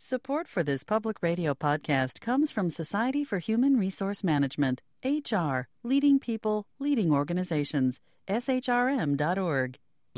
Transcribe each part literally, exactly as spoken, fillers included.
Support for this public radio podcast comes from Society for Human Resource Management, H R, leading people, leading organizations, S H R M dot org.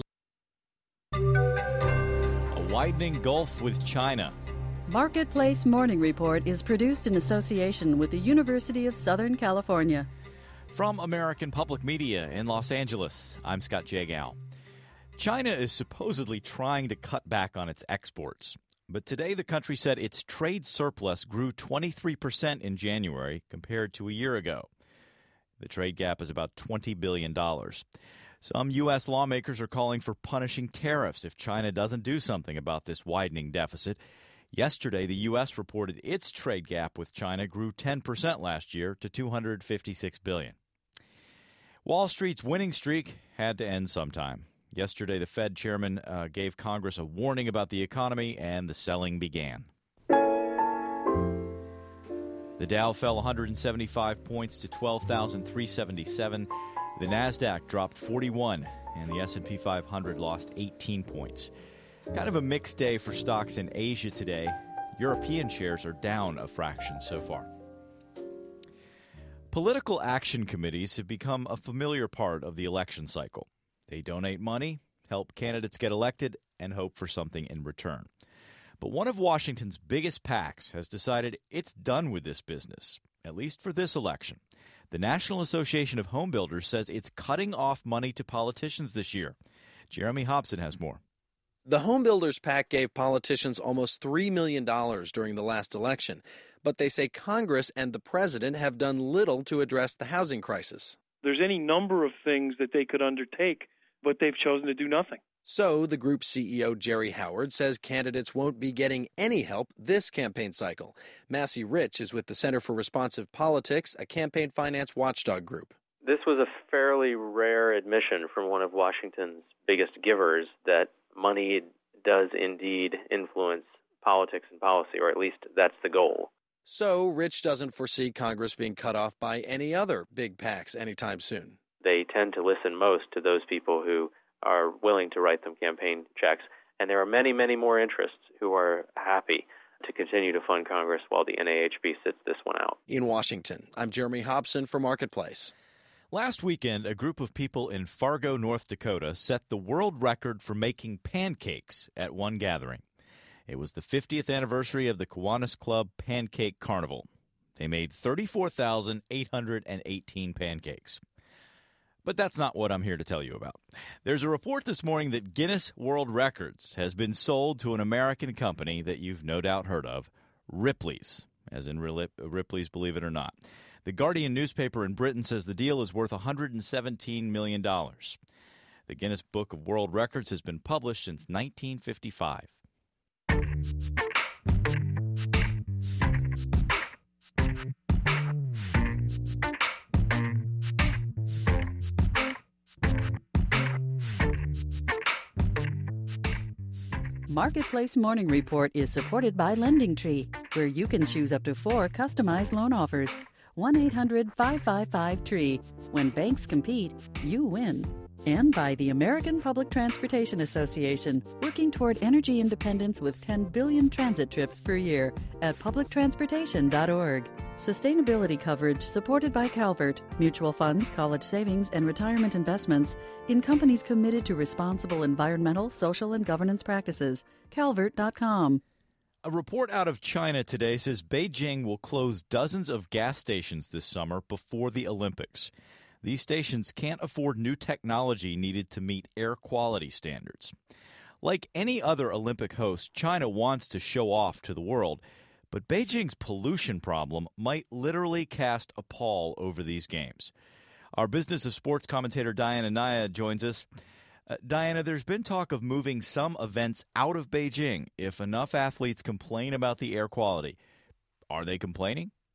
A widening gulf with China. Marketplace Morning Report is produced in association with the University of Southern California. From American Public Media in Los Angeles, I'm Scott Jagow. China is supposedly trying to cut back on its exports. But today the country said its trade surplus grew twenty-three percent in January compared to a year ago. The trade gap is about twenty billion dollars. Some U S lawmakers are calling for punishing tariffs if China doesn't do something about this widening deficit. Yesterday, the U S reported its trade gap with China grew ten percent last year to two hundred fifty-six billion dollars. Wall Street's winning streak had to end sometime. Yesterday, the Fed chairman uh, gave Congress a warning about the economy, and the selling began. The Dow fell one hundred seventy-five points to twelve thousand three hundred seventy-seven. The Nasdaq dropped forty-one, and the S and P five hundred lost eighteen points. Kind of a mixed day for stocks in Asia today. European shares are down a fraction so far. Political action committees have become a familiar part of the election cycle. They donate money, help candidates get elected, and hope for something in return. But one of Washington's biggest PACs has decided it's done with this business, at least for this election. The National Association of Home Builders says it's cutting off money to politicians this year. Jeremy Hobson has more. The Home Builders PAC gave politicians almost three million dollars during the last election, but they say Congress and the president have done little to address the housing crisis. There's any number of things that they could undertake, but they've chosen to do nothing. So the group's C E O, Jerry Howard, says candidates won't be getting any help this campaign cycle. Massey Rich is with the Center for Responsive Politics, a campaign finance watchdog group. This was a fairly rare admission from one of Washington's biggest givers that money does indeed influence politics and policy, or at least that's the goal. So Rich doesn't foresee Congress being cut off by any other big PACs anytime soon. They tend to listen most to those people who are willing to write them campaign checks. And there are many, many more interests who are happy to continue to fund Congress while the N A H B sits this one out. In Washington, I'm Jeremy Hobson for Marketplace. Last weekend, a group of people in Fargo, North Dakota, set the world record for making pancakes at one gathering. It was the fiftieth anniversary of the Kiwanis Club Pancake Carnival. They made thirty-four thousand eight hundred eighteen pancakes. But that's not what I'm here to tell you about. There's a report this morning that Guinness World Records has been sold to an American company that you've no doubt heard of, Ripley's, as in Ripley's Believe It or Not. The Guardian newspaper in Britain says the deal is worth one hundred seventeen million dollars. The Guinness Book of World Records has been published since nineteen fifty-five. Marketplace Morning Report is supported by LendingTree, where you can choose up to four customized loan offers. one eight hundred five five five T R E E. When banks compete, you win. And by the American Public Transportation Association, working toward energy independence with ten billion transit trips per year at public transportation dot org. Sustainability coverage supported by Calvert, mutual funds, college savings, and retirement investments in companies committed to responsible environmental, social, and governance practices. calvert dot com. A report out of China today says Beijing will close dozens of gas stations this summer before the Olympics. These stations can't afford new technology needed to meet air quality standards. Like any other Olympic host, China wants to show off to the world, but Beijing's pollution problem might literally cast a pall over these games. Our Business of Sports commentator Diana Naya joins us. Uh, Diana, there's been talk of moving some events out of Beijing if enough athletes complain about the air quality. Are they complaining?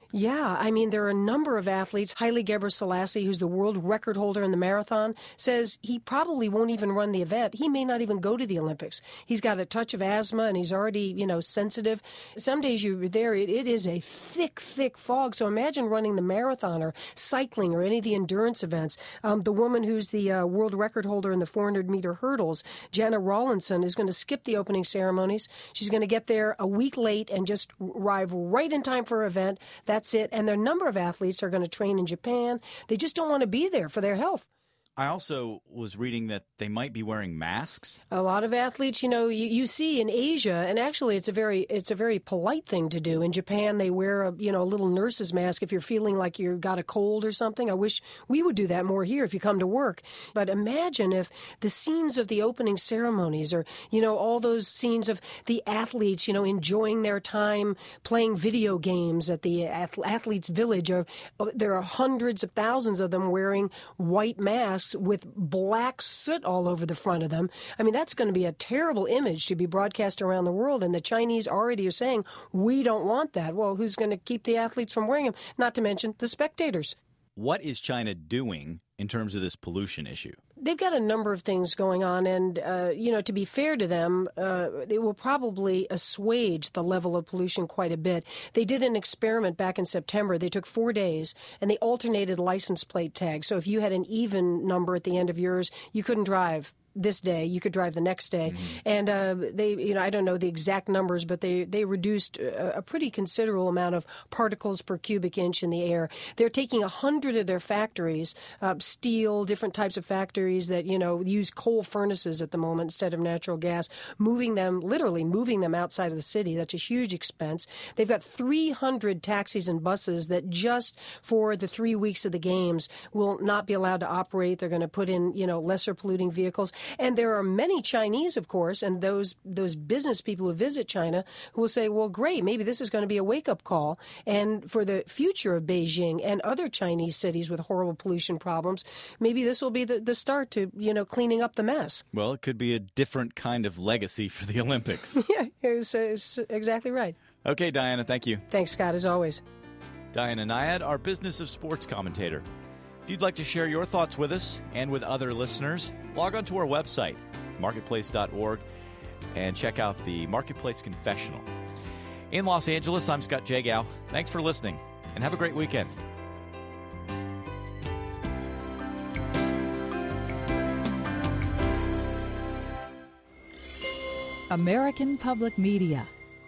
Yeah, I mean, there are a number of athletes. Haile Gebrselassie, who's the world record holder in the marathon, says he probably won't even run the event. He may not even go to the Olympics. He's got a touch of asthma, and he's already, you know, sensitive. Some days you're there, it, it is a thick, thick fog. So imagine running the marathon or cycling or any of the endurance events. Um, the woman who's the uh, world record holder in the four hundred meter hurdles, Jana Rawlinson, is going to skip the opening ceremonies. She's going to get there a week late and just arrive right in time for her event. That's it. And there are a number of athletes are going to train in Japan. They just don't want to be there for their health. I also was reading that they might be wearing masks. A lot of athletes, you know, you, you see in Asia, and actually it's a very it's a very polite thing to do. In Japan, they wear a, you know, a little nurse's mask if you're feeling like you've got a cold or something. I wish we would do that more here if you come to work. But imagine if the scenes of the opening ceremonies or, you know, all those scenes of the athletes, you know, enjoying their time playing video games at the athletes' village. Or, there are hundreds of thousands of them wearing white masks with black soot all over the front of them. I mean, that's going to be a terrible image to be broadcast around the world. And the Chinese already are saying, we don't want that. Well, who's going to keep the athletes from wearing them? Not to mention the spectators. What is China doing in terms of this pollution issue? They've got a number of things going on, and, uh, you know, to be fair to them, uh, it will probably assuage the level of pollution quite a bit. They did an experiment back in September. They took four days, and they alternated license plate tags. So if you had an even number at the end of yours, you couldn't drive this day, you could drive the next day. Mm-hmm. And uh, they, you know, I don't know the exact numbers, but they, they reduced a, a pretty considerable amount of particles per cubic inch in the air. They're taking a hundred of their factories, uh, steel, different types of factories that, you know, use coal furnaces at the moment instead of natural gas, moving them, literally moving them outside of the city. That's a huge expense. They've got three hundred taxis and buses that just for the three weeks of the games will not be allowed to operate. They're going to put in, you know, lesser polluting vehicles. And there are many Chinese, of course, and those those business people who visit China who will say, well, great, maybe this is going to be a wake-up call. And for the future of Beijing and other Chinese cities with horrible pollution problems, maybe this will be the, the start to, you know, cleaning up the mess. Well, it could be a different kind of legacy for the Olympics. Yeah, it's, it's exactly right. Okay, Diana, thank you. Thanks, Scott, as always. Diana Nyad, our Business of Sports commentator. If you'd like to share your thoughts with us and with other listeners, log on to our website, marketplace dot org, and check out the Marketplace Confessional. In Los Angeles, I'm Scott Jagow. Thanks for listening, and have a great weekend. American Public Media.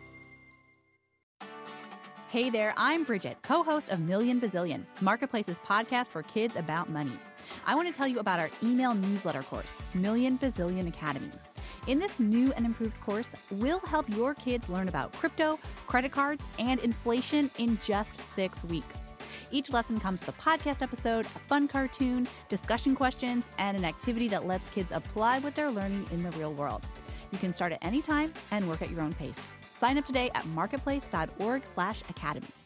Hey there, I'm Bridget, co-host of Million Bazillion, Marketplace's podcast for kids about money. I want to tell you about our email newsletter course, Million Bazillion Academy. In this new and improved course, we'll help your kids learn about crypto, credit cards, and inflation in just six weeks. Each lesson comes with a podcast episode, a fun cartoon, discussion questions, and an activity that lets kids apply what they're learning in the real world. You can start at any time and work at your own pace. Sign up today at marketplace dot org slash academy.